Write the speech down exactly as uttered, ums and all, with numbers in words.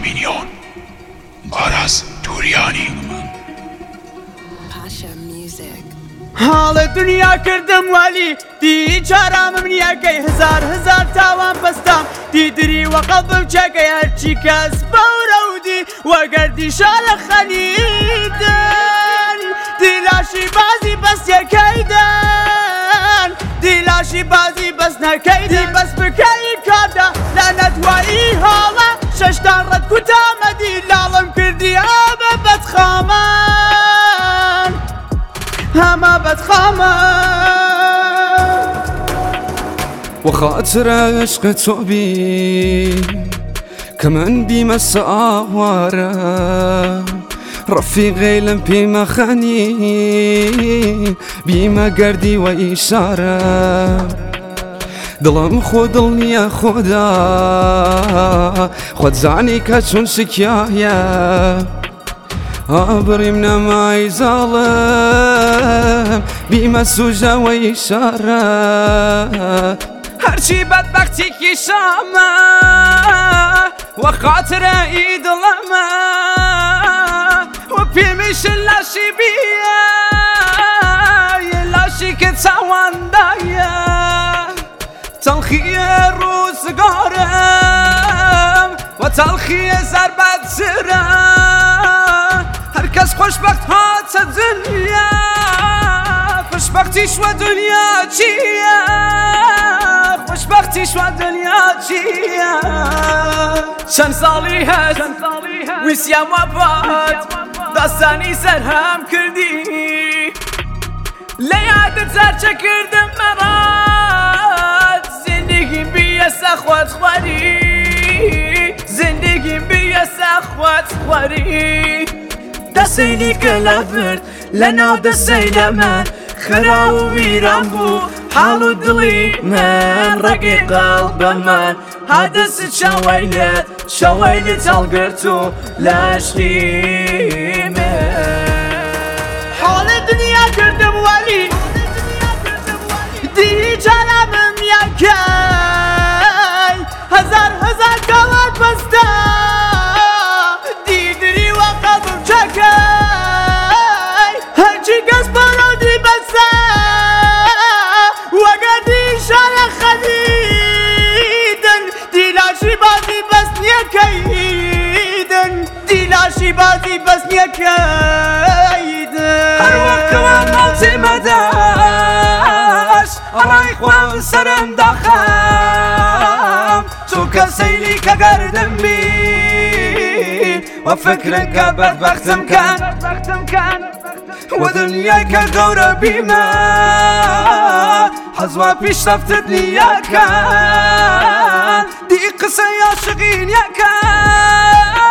مینیون باراز توریانی حاڵە دنیا کردم وەلی دی چارامم نییەکەی هزار هزار تاوان بەستام دیدری وەقەڵ بم چەکەی هەرچی کەس بەورەودی وەگەردی شالە خەلیدن دیلاشی بازی بەستیەکەیدن دیلاشی بازی بەستنەکەی دی بەس بکەی کاردا لە نەتوایی هاڵە شەشتان ڕەت کوتامەدی لاڵم کردی ئابە بەدخامان هەمە بەدخامان وخاطر عشق تو بی که من بیمە ساوارە ڕەفیقەی لەم پێمە خەنی بیمە گەردی وە ئیشارە دڵم خۆ دڵ نییە خۆدا خۆت زانی کە چۆن شکایە ئابڕیم نەمای زاڵم بیمە سوژەوە ئیشارە هەرچی بەدبەختێکی شامە وە خاترە ئی دڵەمە وە پێمیشن لاشی بیە لاشی کە چاوەندایە تەڵخیە ڕووزگارم وە تەڵخیە زەربەترە هەرکەس خۆشبەخت هاتە دنیا خۆشبەختیش وە دنیا چییە خۆشبەختیش وە دنیا چییە چەند ساڵی هەست ویسیام وە بات داستانی سەرهەم کردی لە یادت زەرچە کردم مەڕات زندگیم بیە سەخوات خواری زندگیم بیە سەخوات خواری دەسەیلی کە لە فرد لە ناو دەسەی لە من خرا و ویران بوو حاڵ و دڵی من ڕێگەی قەڵبە من هادەست شەوەی لێت شەوەی لێت هەڵگرت و لە عشقی من حاڵە دنیا کردم وەلی دی چارامم یەکەی هەزار هەزار کەڵات بەستە دیدری وەقەڵ بم چەکەی هەرچی کەس بەڕۆدی بەسە وەگەردی شالە خەلیدن دیلاشی بازی بەست نیەکەیدن دیلاشی بازی بەست نیەکەیدن هەر وەکەوە ماڵچێ مەداش ئەڵای خوام سەرم داخەم چونکە سەیلی کە گەردم بی وە فکرن کە بەدبەختم کەن وە دنیای کە گەورە بیمە حەزوا پیشرەفتت نییەکەن دی قسەی عاشقی نیەکەن